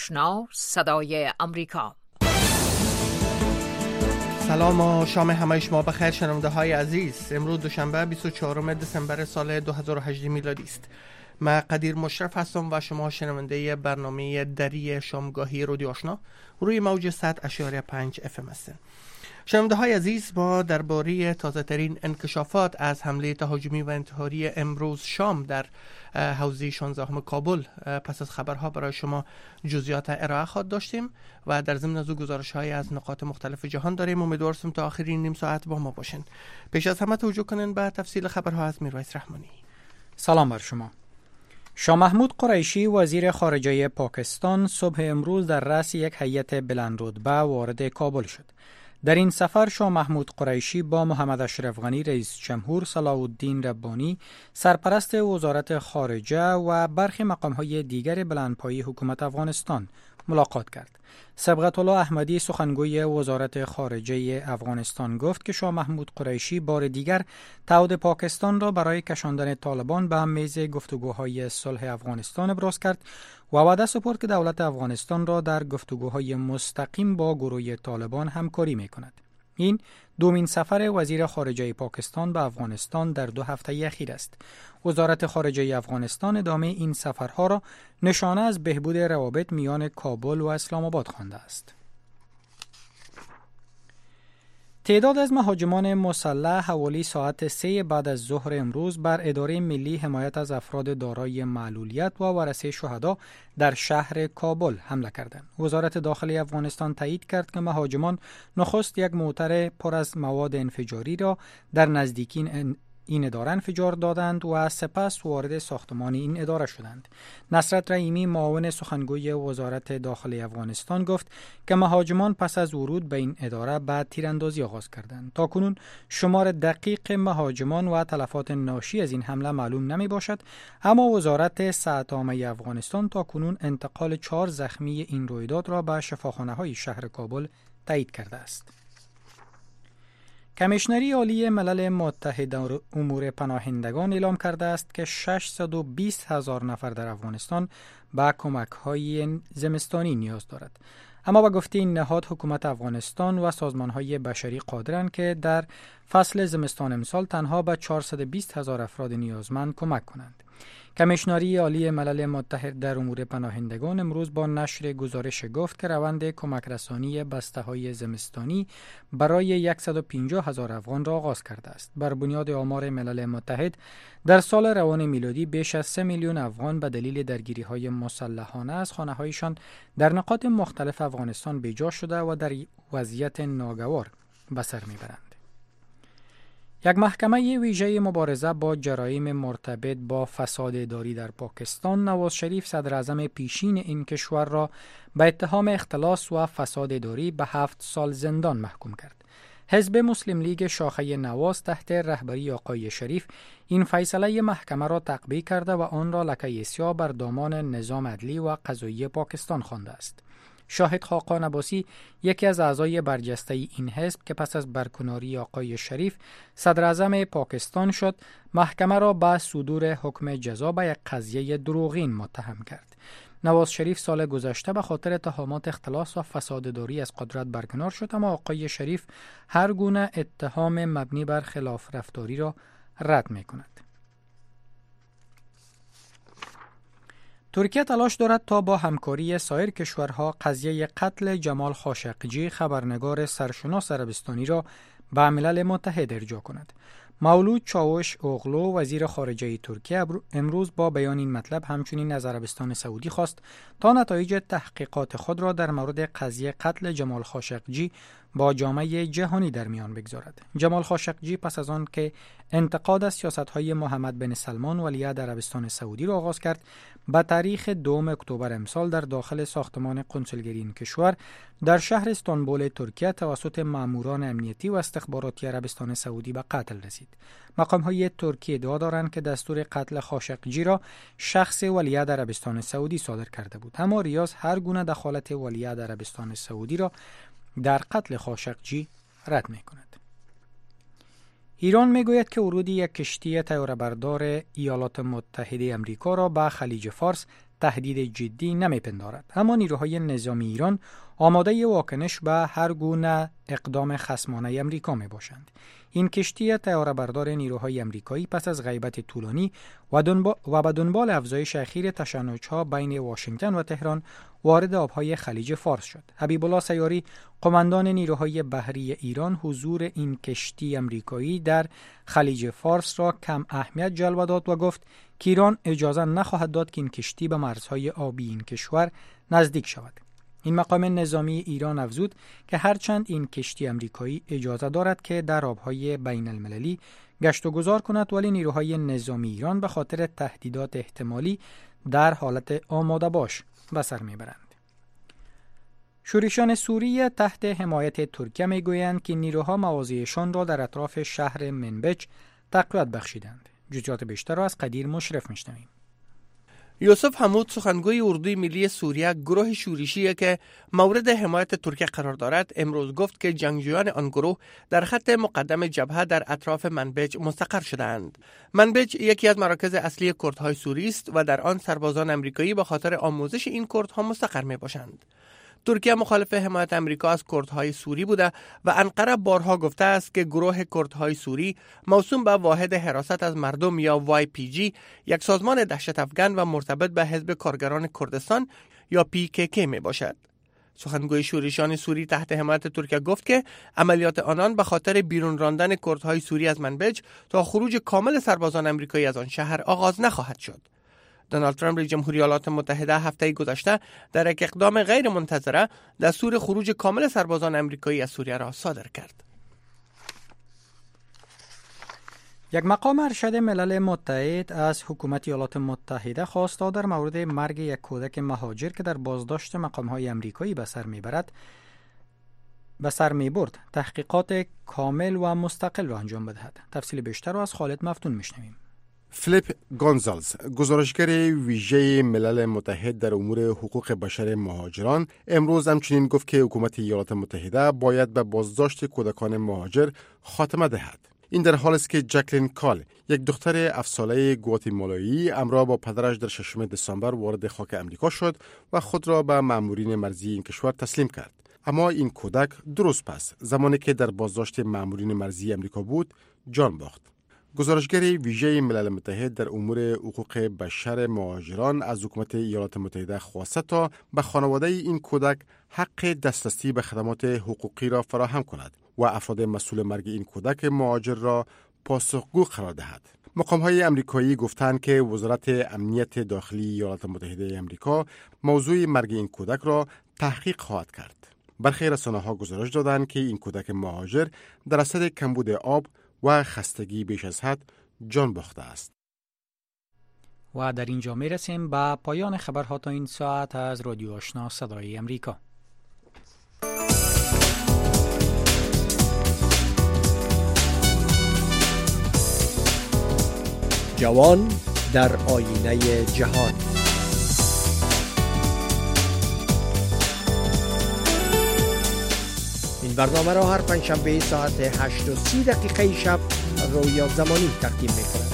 آشنا صدای امریکا. سلام و شام همه شما بخیر شنونده های عزیز. امروز دوشنبه 24 دسامبر سال 2018 میلادی است. من قدیر مشرف هستم و شما شنونده برنامه دری شامگاهی رادیو آشنا روی موج 100.5 FM هستید. شنونده های عزیز، ما درباره تازه ترین انکشافات از حمله تهاجمی و انتحاری امروز شام در حوزه 16 کابل پس از خبرها برای شما جزئیات ارائه خواهد داشتیم و در ضمن از گزارش های از نقاط مختلف جهان داریم. امیدوارم تا آخرین نیم ساعت با ما باشین. پیش از همه توجه کنین به تفصیل خبرها از میرویس رحمانی. سلام بر شما. شاه محمود قریشی وزیر خارجه پاکستان صبح امروز در رأس یک هیئت بلندرتبه وارد کابل شد. در این سفر شاه محمود قریشی با محمد اشرف غنی رئیس جمهور، صلاح الدین ربانی سرپرست وزارت خارجه و برخی مقام‌های دیگر بلندپایه حکومت افغانستان ملاقات کرد. صبغت الله احمدی سخنگوی وزارت خارجه افغانستان گفت که شاه محمود قریشی بار دیگر تعهد پاکستان را برای کشاندن طالبان به میز گفتگوهای صلح افغانستان ابراز کرد و وعده سپرد که دولت افغانستان را در گفتگوهای مستقیم با گروه طالبان همکاری می‌کند. این دومین سفر وزیر خارجه پاکستان به افغانستان در 2 هفته اخیر است. وزارت خارجه افغانستان ادامه این سفرها را نشانه از بهبود روابط میان کابل و اسلام آباد خوانده است. تعداد از مهاجمان مسلح حوالی ساعت 3 بعد از ظهر امروز بر اداره ملی حمایت از افراد دارای معلولیت و ورثه شهدا در شهر کابل حمله کردند. وزارت داخلی افغانستان تایید کرد که مهاجمان نخست یک موتر پر از مواد انفجاری را در نزدیکی این اداره انفجار دادند و سپس وارد ساختمان این اداره شدند. نصرت رحیمی معاون سخنگوی وزارت داخلی افغانستان گفت که مهاجمان پس از ورود به این اداره بعد تیراندازی آغاز کردند. تاکنون شمار دقیق مهاجمان و تلفات ناشی از این حمله معلوم نمی باشد، اما وزارت صحت عامه افغانستان تاکنون انتقال 4 زخمی این رویداد را به شفاخانه‌های شهر کابل تایید کرده است. کمیشنری عالی ملل متحد امور پناهندگان اعلام کرده است که 620,000 نفر در افغانستان به کمک‌های زمستانی نیاز دارد. اما با گفته این نهاد، حکومت افغانستان و سازمان‌های بشری قادرند که در فصل زمستان امسال تنها به 420,000 افراد نیازمند کمک کنند. کمیشنری عالی ملل متحد در امور پناهندگان امروز با نشر گزارش گفت که روند کمک رسانی بسته‌های زمستانی برای 150,000 افغان را آغاز کرده است. بر بنیاد آمار ملل متحد در سال روان میلادی بیش از 3 میلیون افغان به دلیل درگیری‌های مسلحانه از خانه‌هایشان در نقاط مختلف افغانستان بیجا شده و در وضعیت ناگوار به سر می‌برند. یک محکمه ویژه مبارزه با جرایم مرتبط با فساد اداری در پاکستان نواز شریف صدر اعظم پیشین این کشور را به اتهام اختلاس و فساد اداری به 7 سال زندان محکوم کرد. حزب مسلم لیگ شاخه نواز تحت رهبری آقای شریف این فیصله محکمه را تقبیح کرده و آن را لکه سیاه بر دامان نظام عدلی و قضایی پاکستان خوانده است. شاهد خاقان عباسی یکی از اعضای برجسته این حزب که پس از برکناری آقای شریف صدر اعظم پاکستان شد، محکمه را به صدور حکم جزا به یک قضیه دروغین متهم کرد. نواز شریف سال گذشته به خاطر اتهامات اختلاس و فساد اداری از قدرت برکنار شد، اما آقای شریف هر گونه اتهام مبنی بر خلاف رفتاری را رد می‌کند. ترکیه تلاش دارد تا با همکاری سایر کشورها قضیه قتل جمال خاشقجی خبرنگار سرشناس عربستانی را به ملل متحد ارجاع کند. مولود چاوش اوغلو وزیر خارجه ترکیه امروز با بیان این مطلب همچنین از عربستان سعودی خواست تا نتایج تحقیقات خود را در مورد قضیه قتل جمال خاشقجی با جامعه جهانی در میان بگذارد. جمال خاشقجی پس از آن که انتقاد از سیاست‌های محمد بن سلمان ولیعهد عربستان سعودی را آغاز کرد، به تاریخ 2 اکتبر امسال در داخل ساختمان قنسولگری این کشور در شهر استانبول ترکیه توسط ماموران امنیتی و استخباراتی عربستان سعودی به قتل رسید. مقام‌های ترکیه ادعا دارند که دستور قتل خاشقجی را شخص ولیعهد عربستان سعودی صادر کرده بود، اما ریاض هر گونه دخالت ولیعهد عربستان سعودی را در قتل خاشقجی رد می‌کند. ایران میگوید که ورود یک کشتی طیاره‌بردار ایالات متحده آمریکا را به خلیج فارس تهدید جدی نمیپندارد، اما نیروهای نظامی ایران آماده واکنش به هر گونه اقدام خصمانه امریکا می باشند. این کشتی طیاره بردار نیروهای امریکایی پس از غیبت طولانی و به دنبال افزایش اخیر تشنج‌ها بین واشنگتن و تهران وارد آبهای خلیج فارس شد. حبیب الله سیاری، قماندان نیروهای بحری ایران، حضور این کشتی امریکایی در خلیج فارس را کم اهمیت جلوه داد و گفت که ایران اجازه نخواهد داد که این کشتی به مرزهای آبی این کشور نزدیک شود. این مقام نظامی ایران افزود که هرچند این کشتی امریکایی اجازه دارد که در آبهای بین المللی گشت و گذار کند، ولی نیروهای نظامی ایران به خاطر تهدیدات احتمالی در حالت آماده باش به سر میبرند. شورشیان سوریه تحت حمایت ترکیه میگویند که نیروها مواضعشان را در اطراف شهر منبج تقویت بخشیدند. جزئیات بیشتر را از قدیر مشرف میشنویم. یوسف حمود، سخنگوی اردوی ملی سوریه، گروه شورشی که مورد حمایت ترکیه قرار دارد، امروز گفت که جنگجویان آن گروه در خط مقدم جبهه در اطراف منبج مستقر شدند. منبج یکی از مراکز اصلی کردهای سوری است و در آن سربازان امریکایی به خاطر آموزش این کردها مستقر می باشند. ترکیه مخالف حمایت امریکا از کردهای سوری بوده و انقره بارها گفته است که گروه کردهای سوری موسوم به واحد حراست از مردم یا YPG، یک سازمان دهشت افکن و مرتبط به حزب کارگران کردستان یا PKK می باشد. سخنگوی شورشیان سوری تحت حمایت ترکیه گفت که عملیات آنان به خاطر بیرون راندن کردهای سوری از منبج تا خروج کامل سربازان امریکایی از آن شهر آغاز نخواهد شد. دونالد ترامپ رئیس جمهوری ایالات متحده هفته گذشته در یک اقدام غیر منتظره دستور خروج کامل سربازان امریکایی از سوریه را صادر کرد. یک مقام ارشد ملل متحد از حکومت ایالات متحده خواست تا در مورد مرگ یک کودک مهاجر که در بازداشت مقام‌های امریکایی به سر می‌برد تحقیقات کامل و مستقل را انجام بدهد. تفصیل بیشتر را از خالد مفتون میشنویم. فلیپ گونزالز، گزارشگر ویژه ملل متحد در امور حقوق بشر مهاجران، امروز همچنین گفت که حکومت ایالات متحده باید به بازداشت کودکان مهاجر خاتمه دهد. این در حالی است که جکلین کال، یک دختر 7 ساله گواتیمالایی، همراه با پدرش در 6 دسامبر وارد خاک امریکا شد و خود را به مامورین مرزی این کشور تسلیم کرد. اما این کودک 2 روز پس، زمانی که در بازداشت مامورین مرزی امریکا بود، جان باخت. گزارشگر ویژه ملل متحد در امور حقوق بشر مهاجران از حکومت ایالات متحده خواسته تا به خانواده این کودک حق دسترسی به خدمات حقوقی را فراهم کند و افراد مسئول مرگ این کودک مهاجر را پاسخگو قرار دهد. مقام‌های امریکایی گفتند که وزارت امنیت داخلی ایالات متحده آمریکا موضوع مرگ این کودک را تحقیق خواهد کرد. برخی رسانه‌ها گزارش دادند که این کودک مهاجر در اثر کمبود آب و خستگی بیش از حد جان باخته است. و در اینجا می رسیم به پایان خبرها تا این ساعت از رادیو آشنا صدای امریکا. جوان در آینه جهان. این برنامه را هر پنجشنبه ساعت 8:30 شب رویا زمانی تقدیم می‌کنم.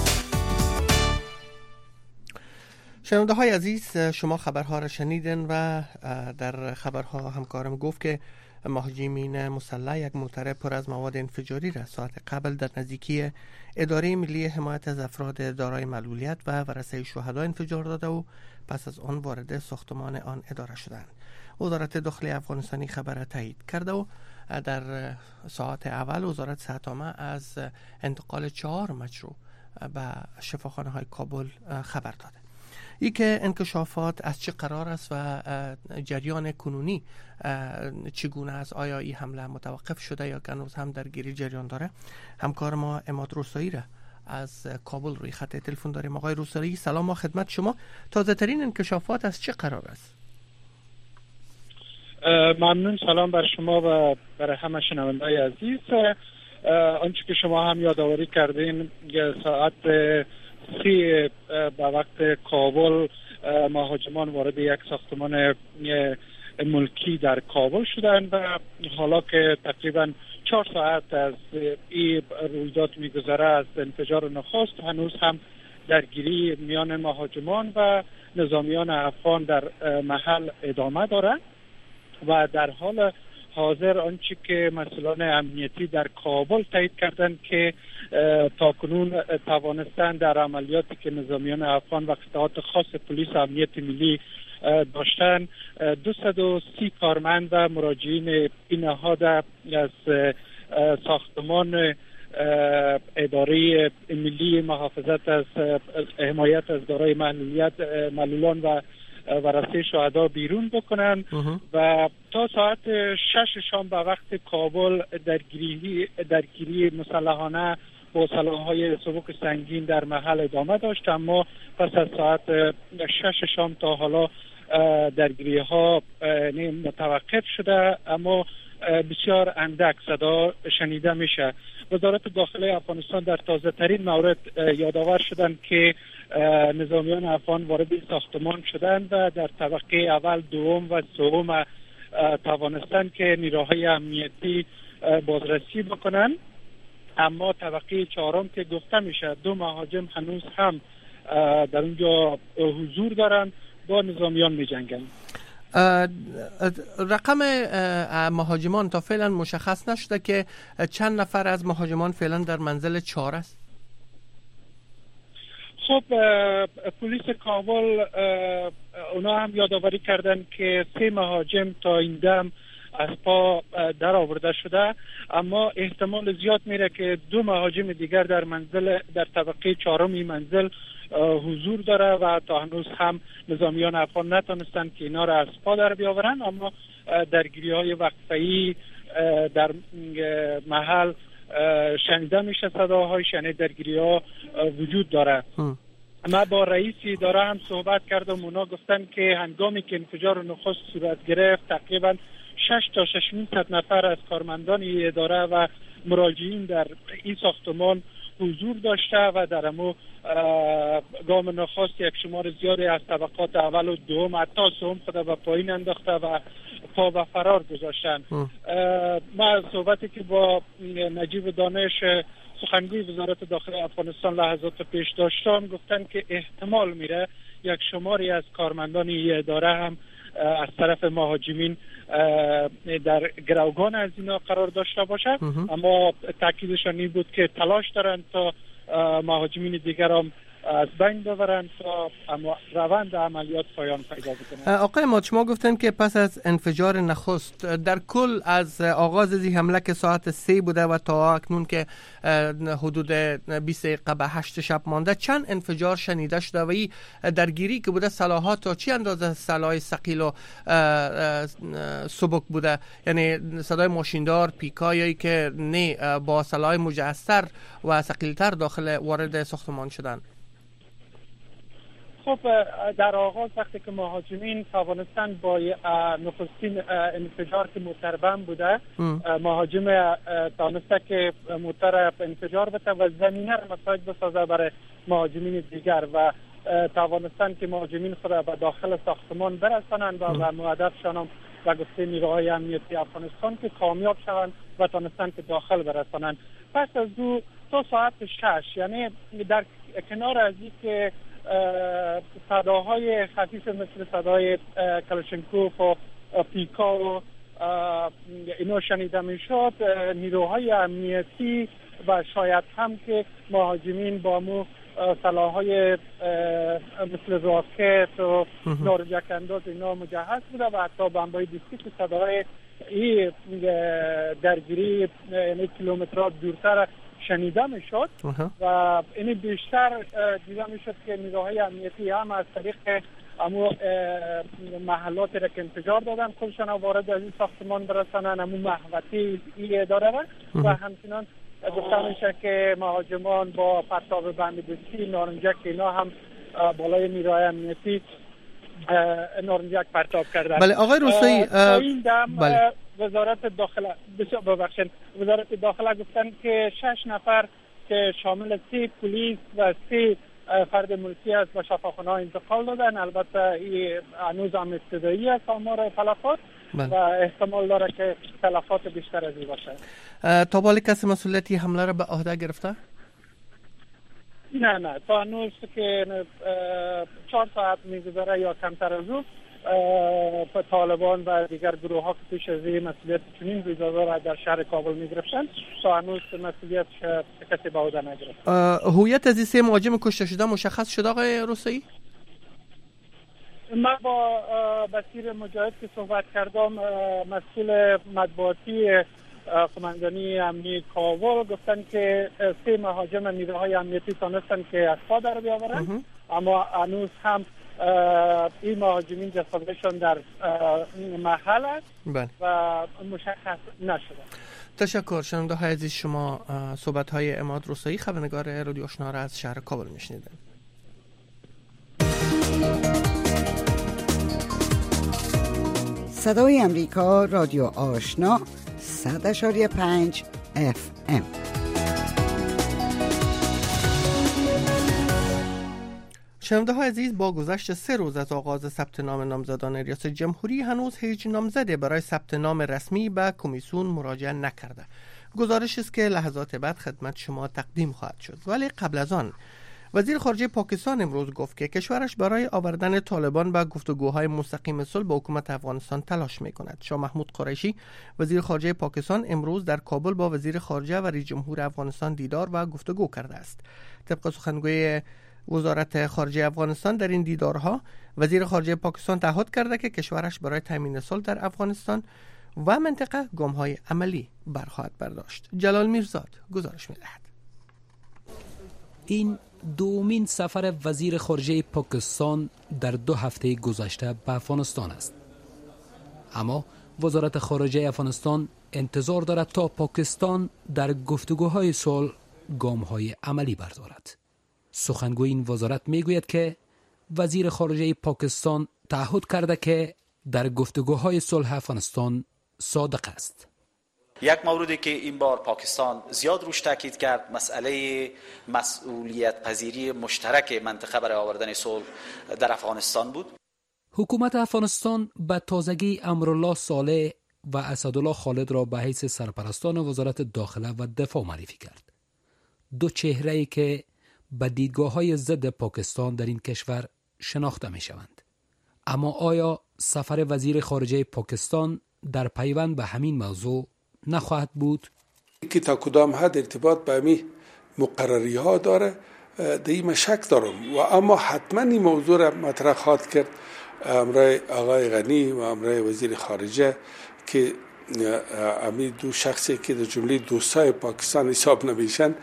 شنونده های عزیز، شما خبرها را شنیدن و در خبرها همکارم گفت که مهاجمین مسلح یک موتر پر از مواد انفجاری را ساعت قبل در نزدیکی اداره ملی حمایت از افراد دارای معلولیت و ورثه شهدا انفجار داده و پس از آن وارد ساختمان آن اداره شدند. وزارت داخلی افغانستانی خبر تایید کرده و در ساعت اول وزارت صحت‌عامه از انتقال 4 مجروح به شفاخانه های کابل خبر داده. ای که انکشافات از چه قرار است و جریان کنونی چگونه است، آیا این حمله متوقف شده یا هنوز هم درگیری جریان داره، همکار ما اماد روستایی را از کابل روی خط تلفن داریم. آقای روستایی سلام و خدمت شما. تازه ترین انکشافات از چه قرار است؟ ممنون، سلام بر شما و برای همه شنونده‌های عزیز. آنچه که شما هم یادآوری کردین، ساعت 3 به وقت کابل مهاجمان وارد یک ساختمان ملکی در کابل شدند و حالا که تقریبا 4 ساعت از این رویداد میگذره از انفجار نخست، هنوز هم درگیری میان مهاجمان و نظامیان افغان در محل ادامه دارد و در حال حاضر آنچه که مسئولان امنیتی در کابل تایید کردند که تاکنون توانستند در عملیاتی که نظامیان افغان و قطعات خاص پلیس امنیت ملی داشتن 230 کارمند و مراجعین این نهاد از ساختمان اداره ملی محافظت از حمایت از دارای معلولان و ورثه شهدا بیرون بکنن و تا ساعت 6 شام به وقت کابل درگیری مسلحانه با سلاح‌های سبک سنگین در محل ادامه داشت، اما پس از ساعت 6 شام تا حالا درگیری ها متوقف شده، اما بسیار اندک صدا شنیده میشه. وزارت داخله افغانستان در تازه ترین مورد یادآور شدند که نظامیان افغان وارد ساختمان شدند و در طبقه اول، دوم و سوم توانستند که نیروهای امنیتی بازرسی بکنند، اما طبقه چهارم که گفته میشه 2 مهاجم هنوز هم در اونجا حضور دارند، با نظامیان می جنگند. رقم مهاجمان تا فعلا مشخص نشده که چند نفر از مهاجمان فعلا در منزل 4 است؟ خب پلیس کابل اونا هم یادآوری کردن که 3 مهاجم تا این دم از پا در آورده شده، اما احتمال زیاد میره که 2 مهاجم دیگر در طبقه 4 این منزل حضور داره و تا هنوز هم نظامیان افغان نتونستن که اینا را از پا در بیاورن، اما درگیری های وقفه‌ای در محل شنیده میشه، صداهای شنیده درگیری ها وجود داره. ما با رئیس اداره هم صحبت کردم، اونا گفتن که هنگامی که انفجار نخست صورت گرفت تقریبا 6 تا 600 نفر از کارمندان اداره و مراجعین در این ساختمان حضور داشته و در امو گام نخست یک شمار زیادی از طبقات اول و دوم حتی سوم خود به پایین انداخته و پا به فرار گذاشتن. ما صحبتی که با نجیب دانش سخنگوی وزارت داخله افغانستان لحظات پیش داشتم، گفتن که احتمال میره یک شماری از کارمندان اداره هم از طرف مهاجمین در گروگان از اینا قرار داشته باشه، اما تاکیدشان این بود که تلاش دارن تا مهاجمین دیگر هم از بین ببرن تا روند عملیات پایان پیدا بکنه. آقای مات، شما گفتن که پس از انفجار نخست در کل از آغاز زی حمله که ساعت 3 بوده و تا اکنون که حدود 20 دقیقه به 8 شب مانده چند انفجار شنیده شده و این درگیری که بوده سلاحات تا چی اندازه سلاح ثقیل و سبک بوده؟ یعنی صدای ماشیندار، پیکایی که نه با سلاح مجهزتر و ثقیلتر داخل وارد ساختمان شدن؟ خب در آغاز وقتی که مهاجمین توانستن با نخستین انفجار که موتر بم بوده، مهاجم توانسته که موتر انفجار بده و زمینه را مساعد بسازه برای مهاجمین دیگر و توانستن که مهاجمین خود به داخل ساختمان برسانند و مهدفشان هم و گفته نیروهای امنیتی افغانستان که کامیاب شوند و توانستن که داخل برسانند. پس از دو تا ساعت 6 یعنی در کنار از این که صداهای خفیف مثل صدای کلاشینکوف و پیکا و اینا شنیده می شد، نیروهای امنیتی و شاید هم که مهاجمین با مو سلاحهای مثل راکت و نارنجک انداز اینا مجهز بوده و حتی بمبای دیستی که صدای این درگیری یعنی کیلومترات دورتر شنیده می شد و این بیشتر دیده می شد که نیروهای امنیتی هم از طریق امو محلات را که انفجار دادن خودشان وارد از این ساختمان برسانن، امو محوطی ای داره و همچنان گفته میشه که مهاجمان با پرتاب بمب‌دستی نارنجک اینا هم بالای نیروهای امنیتی نارنجک پرتاب کردن. بله آقای روستایی، این دم وزارت داخله گفتن که 6 نفر که شامل 3 پلیس و 3 فرد ملکی است و شفاخانه انتقال دادن. البته این هنوز هم ابتدایی است آمار تلفات و احتمال داره که تلفات بیشتر از این باشه. تا بالا کسی مسئولیتی حمله را به عهده گرفته؟ نه تا هنوز که 4 ساعت میگذره یا کمتر از اون طالبان و دیگر گروه ها که پیش از این مسئولیت چنین ویزا را در شهر کابل میگرفتن تا هنوز مسئولیت کسی به عهده نگرفت. هویت از این 3 مهاجم کشته شده مشخص شد آقای رسایی؟ من با بصیر مجاهد که صحبت کردم، مسئول مطبوعاتی قماندانی امنیتی کابل گفتن که 3 مهاجم نیروهای امنیتی تونستن که از پا در بیاورن، اما هنوز هم این مهاجمین جسدشون در محل است و مشخص نشده. تشکر. شنونده های عزیز، شما صحبت های عماد رسایی خبرنگار رادیو آشنا را از شهر کابل میشنیدن. صدای امریکا، رادیو آشنا 100.5 FM. شنونده های عزیز، با گذشت 3 روز از آغاز ثبت نام نامزدان ریاست جمهوری هنوز هیچ نامزده برای ثبت نام رسمی به کمیسیون مراجعه نکرده. گزارش است که لحظات بعد خدمت شما تقدیم خواهد شد. ولی قبل از آن وزیر خارجه پاکستان امروز گفت که کشورش برای آوردن طالبان به گفتگوهای مستقیم صلح با حکومت افغانستان تلاش می‌کند. شاه محمود قریشی وزیر خارجه پاکستان امروز در کابل با وزیر خارجه و رئیس جمهور افغانستان دیدار و گفتگو کرده است. طبق سخنگوی وزارت خارجه افغانستان، در این دیدارها وزیر خارجه پاکستان تعهد کرده که کشورش برای تامین صلح در افغانستان و منطقه گام‌های عملی برخواهد برداشت. جلال میرزاد گزارش می‌دهد. این دومین سفر وزیر خارجه پاکستان در 2 هفته گذشته به افغانستان است. اما وزارت خارجه افغانستان انتظار دارد تا پاکستان در گفتگوهای صلح گام‌های عملی بردارد. سخنگوی این وزارت میگوید که وزیر خارجه پاکستان تعهد کرده که در گفتگوهای صلح افغانستان صادق است. یک موردی که این بار پاکستان زیاد روش تاکید کرد مسئله مسئولیت پذیری مشترک منطقه برای آوردن صلح در افغانستان بود. حکومت افغانستان به تازگی امرالله صالح و اسدالله خالد را به حیث سرپرستان وزارت داخله و دفاع معرفی کرد. 2 چهره‌ای که به دیدگاه‌های ضد پاکستان در این کشور شناخته می‌شوند. اما آیا سفر وزیر خارجه پاکستان در پیوند به همین موضوع نخواهد بود؟ که تا کدام حد ارتباط به همین مقرری ها داره در این شک دارم و اما حتما این موضوع را مطرح خواهد کرد امرای آقای غنی و امرای وزیر خارجه که همین 2 شخصی که در جمله دوستای پاکستان حساب نمیشن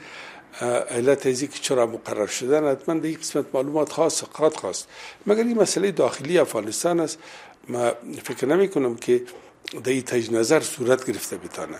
علت ازی که چرا مقرر شدن حتما در این قسمت معلومات خواست مگر این مسئله داخلی افغانستان است. ما فکر نمی کنم که در این تجدید نظر صورت گرفته بتانه.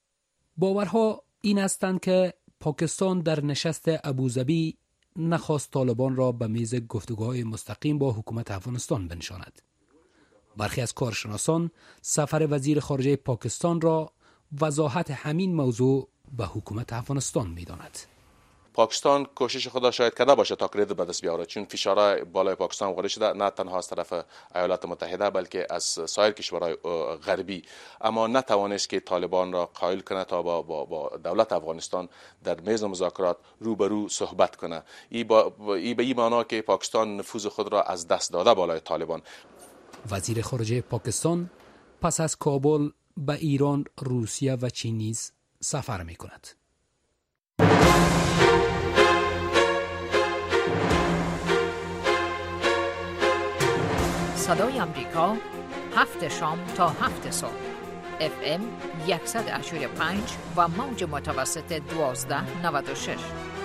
باورها این هستند که پاکستان در نشست ابوظبی نخواست طالبان را به میز گفتگوهای مستقیم با حکومت افغانستان بنشاند. برخی از کارشناسان سفر وزیر خارجه پاکستان را وضاحت همین موضوع به حکومت افغانستان می‌داند. پاکستان کوشش خدا شاید کرده باشه تا کرید به دست بیاره، چون فشارهای بالای پاکستان وارد شده نه تنها از طرف ایالات متحده بلکه از سایر کشورهای غربی، اما نتوانست که طالبان را قائل کنه تا با دولت افغانستان در میز مذاکرات روبرو صحبت کنه. ای به این معنا که پاکستان نفوذ خود را از دست داده بالای طالبان. وزیر خارجه پاکستان پس از کابل به ایران، روسیه و چین نیز سفر می‌کند. صدای امریکا 7 شام تا 7 صبح FM 100.5 و موج متوسط 1296.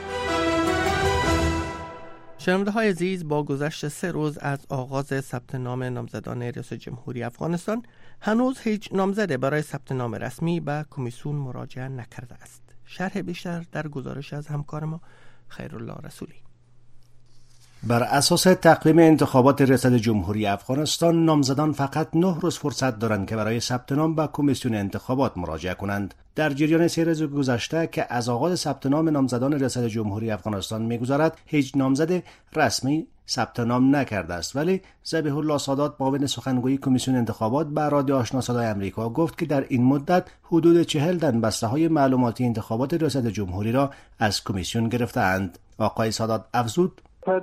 شنونده های عزیز، با گذشت 3 روز از آغاز ثبت نام نامزدان ریاست جمهوری افغانستان هنوز هیچ نامزده برای ثبت نام رسمی به کمیسیون مراجعه نکرده است. شرح بیشتر در گزارش از همکار ما خیرالله رسولی. بر اساس تقویم انتخابات ریاست جمهوری افغانستان، نامزدان فقط 9 روز فرصت دارند که برای ثبت نام به کمیسیون انتخابات مراجعه کنند. در جریان 3 روز گذشته که از آغاز ثبت نام نامزدان ریاست جمهوری افغانستان می‌گذرد، هیچ نامزد رسمی ثبت نام نکرده است، ولی ذبیح الله سادات معاون سخنگوی کمیسیون انتخابات به رادیو آشنا صدای امریکا گفت که در این مدت حدود 40 تن بسته‌های معلوماتی انتخابات ریاست جمهوری را از کمیسیون گرفته‌اند. آقای سادات افزود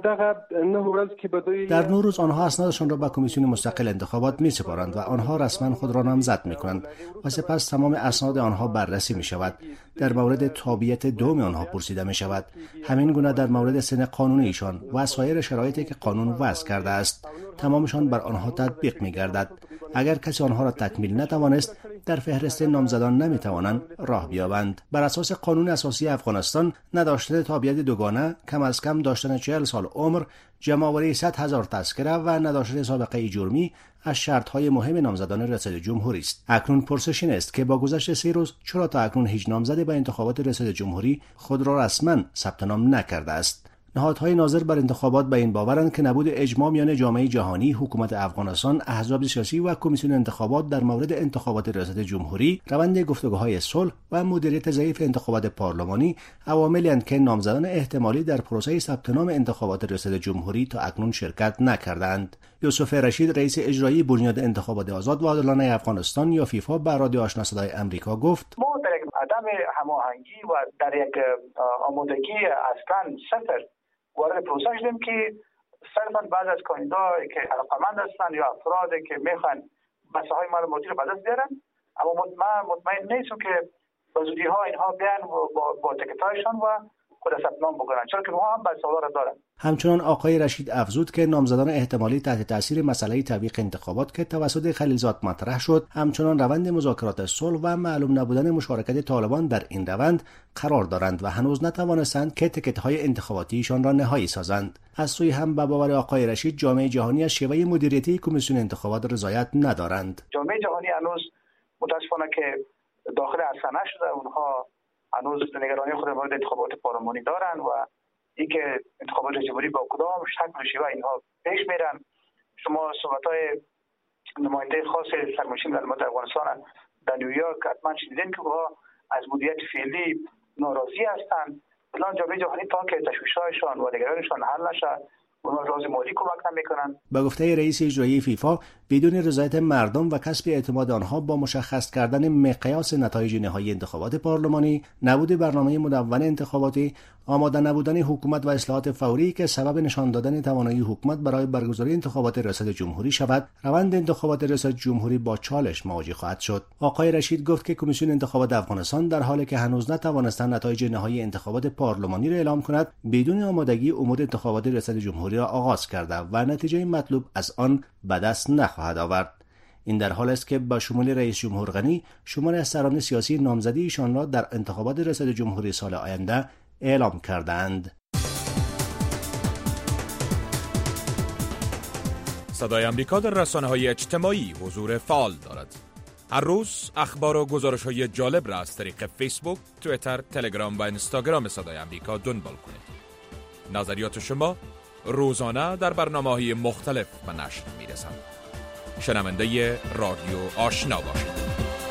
در 9 روز آنها اسنادشان را به کمیسیون مستقل انتخابات می سپارند و آنها رسما خود را نامزد می کنند و سپس تمام اسناد آنها بررسی می شود. در مورد تابعیت دوم آنها پرسیده می شود. همین گونه در مورد سن قانونی ایشان و سایر شرایطی که قانون وضع کرده است تمامشان بر آنها تطبیق می گردد. اگر کسی آنها را تکمیل نتوانست در فهرست نامزدان نمی توانند راه بیابند. بر اساس قانون اساسی افغانستان نداشتن تابعیت دوگانه، کم از کم داشتن 40 سال عمر، جمع‌آوری 100,000 تذکره و نداشتن سابقه جرمی از شرط‌های مهم نامزدان ریاست جمهوری است. اکنون پرسش این است که با گذشت 3 روز چرا تا اکنون هیچ نامزدی به انتخابات ریاست جمهوری خود را رسما ثبت نام نکرده است. نهادهای ناظر بر انتخابات به این باورند که نبود اجماع میان جامعه جهانی، حکومت افغانستان، احزاب سیاسی و کمیسیون انتخابات در مورد انتخابات ریاست جمهوری، روند گفتگوهای صلح و مدیریت ضعیف انتخابات پارلمانی عواملی اند که نامزدان احتمالی در پروسه ثبت نام انتخابات ریاست جمهوری تا اکنون شرکت نکردند. یوسف رشید، رئیس اجرایی بنیاد انتخابات آزاد و عادلانه افغانستان یا فیفا، به رادیو آشنا صدای آمریکا گفت: ما در یک عدم هماهنگی و در یک آمادگی اصلا صفر وارد پروسه شدیم که صرفا بعض از کاندیداها که علاقمند هستند یا افرادی که میخوان مسائل معلوماتی رو به دست بیارن، اما مطمئن نیستم که به زودی ها اینها بیان با تکتایشان و خود ثبت نام بکنن، چون که ما هم بسیار دارن. همچنان آقای رشید افزود که نامزدان احتمالی تحت تاثیر مسئله تعویق انتخابات که توسط خلیلزاد مطرح شد، همچنان روند مذاکرات صلح و معلوم نبودن مشارکت طالبان در این روند قرار دارند و هنوز نتوانستند که تکت‌های انتخاباتیشان را نهایی سازند. از سوی هم به باور آقای رشید جامعه جهانی از شیوه مدیریتی کمیسیون انتخابات رضایت ندارند. جامعه جهانی هنوز متاسفانه که داخل عرصه نشده، اونها هنوز نگرانی خود مورد انتخابات پارلمانی دارند و اینکه انتخابات جمهوری با کدام شکل و شیوه اینها پیش میرن. شما صحبت‌های نماینده خاص سرمنشین ملت افغانستان در نیویورک حتما شنیدین که اونها از مدیریت فعلی ناراضی هستند. الان جامعه جهانی تا که تشویش‌هایشان و نگرانیشان حل نشه، اونها راز مالی کمک نمی‌کنند. به گفته رئیس اجرایی فیفا، بدون رضایت مردم و کسب اعتماد آنها با مشخص کردن مقیاس نتایج نهایی انتخابات پارلمانی، نبود برنامه مدون انتخاباتی، آماده نبودن حکومت و اصلاحات فوری که سبب نشان دادن توانایی حکومت برای برگزاری انتخابات ریاست جمهوری شود، روند انتخابات ریاست جمهوری با چالش مواجه خواهد شد. آقای رشید گفت که کمیسیون انتخابات افغانستان در حالی که هنوز نتوانستند نتایج نهایی انتخابات پارلمانی را اعلام کند، بدون آمادگی امور انتخابات ریاست جمهوری را آغاز کرده و نتیجه مطلوب از آن به دست نخواهد آورد. این در حال است که با شمول رئیس جمهور غنی شماری از سران سیاسی نامزدی ایشان را در انتخابات ریاست جمهوری سال آینده اعلام کردند. صدای آمریکا در رسانه‌های اجتماعی حضور فعال دارد. هر روز اخبار و گزارش‌های جالب را از طریق فیسبوک، توییتر، تلگرام و اینستاگرام صدای آمریکا دنبال کنید. نظریات شما روزانه در برنامه‌های مختلف به نشر می‌رسند. شنونده رادیو آشنا باشید.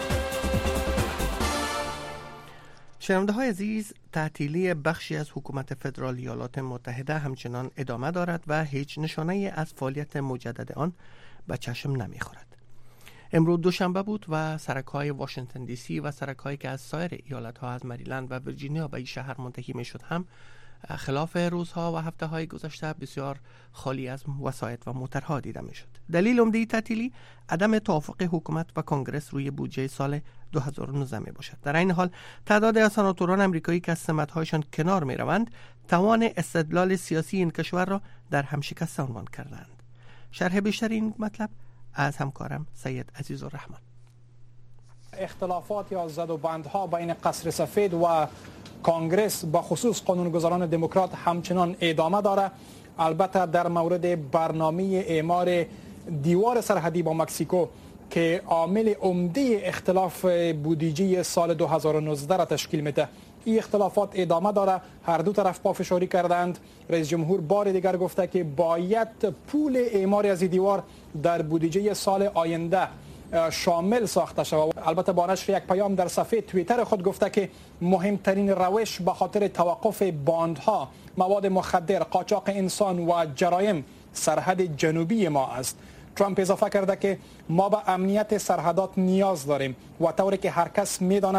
شنونده های عزیز، تعطیلی بخشی از حکومت فدرال ایالات متحده همچنان ادامه دارد و هیچ نشانه از فعالیت مجدد آن به چشم نمی‌خورد. امروز دوشنبه بود و سرک‌های واشنگتن دی سی و سرک‌هایی که از سایر ایالت‌ها از مریلند و ویرجینیا به این شهر منتهی می‌شد هم خلاف روزها و هفته‌های گذشته بسیار خالی از وسایط و موترها دیده می‌شد. دلیل عمده تعطیلی عدم توافق حکومت و کنگرس روی بودجه سال 2019 میباشد. در این حال تعداد از سناتوران امریکایی که از سمت‌هایشان کنار می‌روند توان استدلال سیاسی این کشور را در هم شکسته عنوان کردند. شرح بیشتر این مطلب از همکارم سید عزیزالرحمن. اختلافات یا زد و بندها بین قصر سفید و کنگرس با خصوص قانونگذاران دموکرات همچنان ادامه داره. البته در مورد برنامه اعمار دیوار سرحدی با مکزیکو که عامل عمده اختلاف بودجه سال 2019 را تشکیل میده، این اختلافات ادامه داره. هر دو طرف پافشاری کردند. رئیس جمهور بار دیگر گفته که باید پول اعمار از دیوار در بودجه سال آینده شامل ساخته شود. البته با نشر یک پیام در صفحه توییتر خود گفته که مهمترین روش به خاطر توقف باندها، مواد مخدر، قاچاق انسان و جرایم سرحد جنوبی ما است. ترامپ اضافه کرده که ما به امنیت سرحدات نیاز داریم و طوری که هر کس می‌داند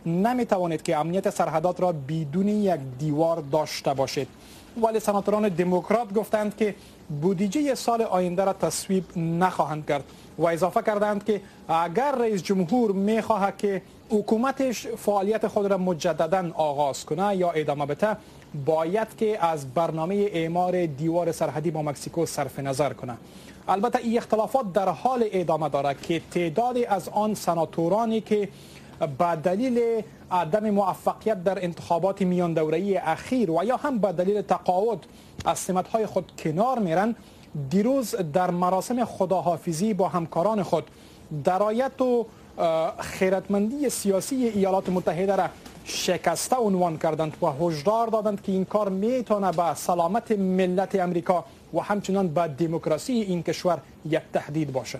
نمیتوانید که امنیت سرحدات را بدون یک دیوار داشته باشید. ولی سناتوران دموکرات گفتند که بودجه سال آینده را تصویب نخواهند کرد و اضافه کردند که اگر رئیس جمهور میخواهد که حکومتش فعالیت خود را مجددا آغاز کنه یا ادامه بده، باید که از برنامه اعمار دیوار سرحدی با مکزیکو صرف نظر کنه. البته این اختلافات در حال ادامه دارد که تعدادی از آن سناتورانی که به دلیل عدم موفقیت در انتخابات میان دوره‌ای اخیر و یا هم به دلیل تقاعد از سمت‌های خود کنار میرن، دیروز در مراسم خداحافظی با همکاران خود درایت و خیرتمندی سیاسی ایالات متحده را شکسته عنوان کردند و هشدار دادند که این کار میتونه به سلامت ملت امریکا و همچنان به دموکراسی این کشور یک تهدید باشه.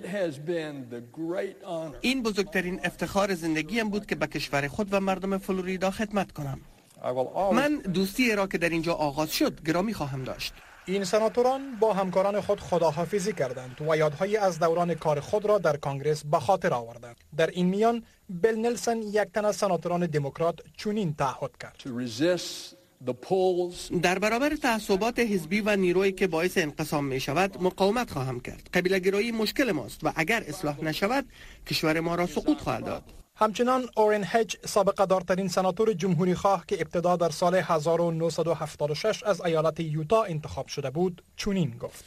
این بزرگترین افتخار زندگیم بود که به کشور خود و مردم فلوریدا خدمت کنم. من دوستی را که در اینجا آغاز شد گرامی خواهم داشت. این سناتوران با همکاران خود خداحافظی کردند و یادهایی از دوران کار خود را در کنگره به خاطر آوردند. در این میان بیل نلسن، یک تن از سناتوران دموکرات، چنین تعهد کرد: در برابر تعصبات حزبی و نیرویی که باعث انقسام می شود مقاومت خواهم کرد. قبیله‌گرایی مشکل ماست و اگر اصلاح نشود کشور ما را سقوط خواهد داد. همچنان اورین هج، سابقه دارترین سناتور جمهوری خواه که ابتدا در سال 1976 از ایالت یوتا انتخاب شده بود، چنین گفت: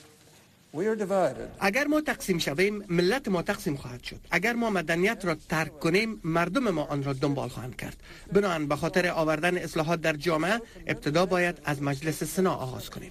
اگر ما تقسیم شویم ملت ما تقسیم خواهد شد. اگر ما مدنیت را ترک کنیم مردم ما آن را دنبال خواهند کرد. بنابراین به خاطر آوردن اصلاحات در جامعه ابتدا باید از مجلس سنا آغاز کنیم.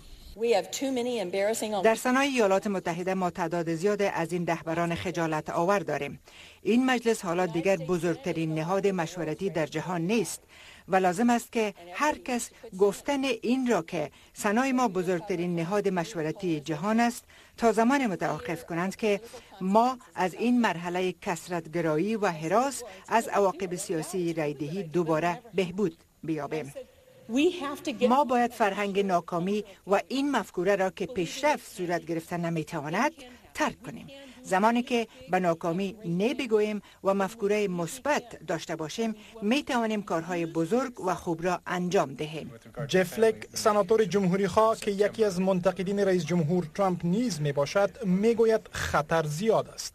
در سنای ایالات متحده ما تعداد زیاد از این رهبران خجالت آور داریم. این مجلس حالا دیگر بزرگترین نهاد مشورتی در جهان نیست و لازم است که هر کس گفتن این را که سنای ما بزرگترین نهاد مشورتی جهان است تا زمان متوقف کنند که ما از این مرحله کثرت‌گرایی و هراس از عواقب سیاسی رایدهی دوباره بهبود بیابیم. ما باید فرهنگ ناکامی و این مفکوره را که پیشرفت صورت گرفته نمیتواند ترک کنیم. زمانی که به ناکامی نه بگوییم و مفکوره مثبت داشته باشیم می توانیم کارهای بزرگ و خوب را انجام دهیم. جف فلک، سناتور جمهوری خواه که یکی از منتقدین رئیس جمهور ترامپ نیز می باشد، می گوید خطر زیاد است.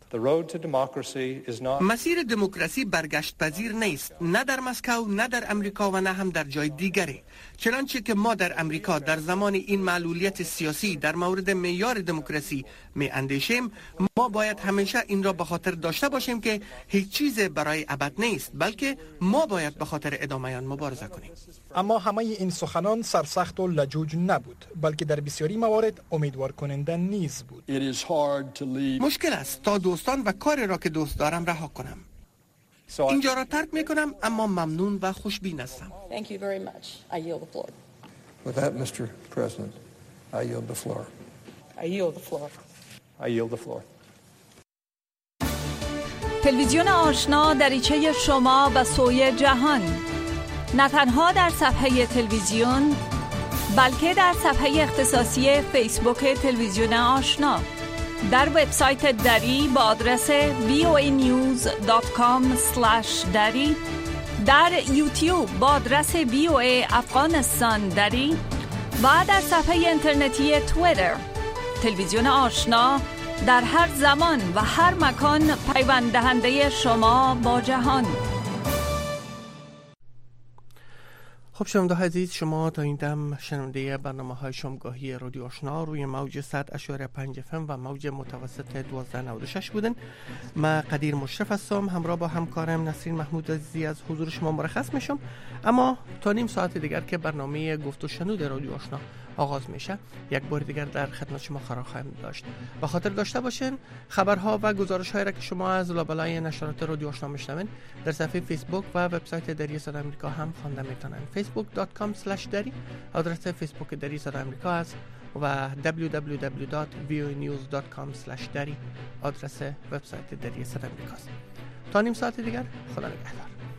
مسیر دموکراسی برگشت پذیر نیست، نه در مسکو، نه در امریکا و نه هم در جای دیگری. چنانچه که ما در امریکا در زمان این معلولیت سیاسی در مورد معیار دموکراسی می اندیشیم، ما باید همیشه این را به خاطر داشته باشیم که هیچ چیز برای ابد نیست، بلکه ما باید به خاطر ادامه آن مبارزه کنیم. اما همه این سخنان سرسخت و لجوج نبود، بلکه در بسیاری موارد امیدوار کننده نیز بود. مشکل است تا دوستان و کاری را که دوست دارم رها کنم. اینجا را ترک می کنم، اما ممنون و خوشبین هستم. Thank you very much. I yield the floor. With that, Mr. President, I yield the floor. I yield the floor. I yield the floor. تلویزیون آشنا دریچه شما به سوی جهان، نه تنها در صفحه تلویزیون بلکه در صفحه اختصاصی فیسبوک تلویزیون آشنا، در وبسایت دری با آدرس voanews.com/dari، در یوتیوب با آدرس VOA افغانستان دری و در صفحه اینترنتی توییتر. تلویزیون آشنا در هر زمان و هر مکان پیوند دهنده شما با جهان. خب شنونده عزیز، شما تا این دم شنونده برنامه‌های شامگاهی رادیو آشنا روی موج 100.5 FM و موج متوسط 1296 بودن. من قدیر مشرف هستم، همراه با همکارم نسرین محمود عزیزی از حضور شما مرخص میشم. اما تا نیم ساعت دیگر که برنامه گفت و شنود رادیو آشنا آغاز میشه، یک بار دیگر در خدمت شما قرار خواهیم داشت. به خاطر داشته باشین خبرها و گزارش‌هایی را که شما از لابلای نشرات رادیو آشنا میشنوین در صفحه فیسبوک و وبسایت دری صدای آمریکا هم خوانده میتونن. facebook.com/dari آدرس فیسبوک دری صدای آمریکا است و www.voanews.com/dari آدرس وبسایت دری صدای آمریکا است. تا نیم ساعت دیگر، خدا نگهدار.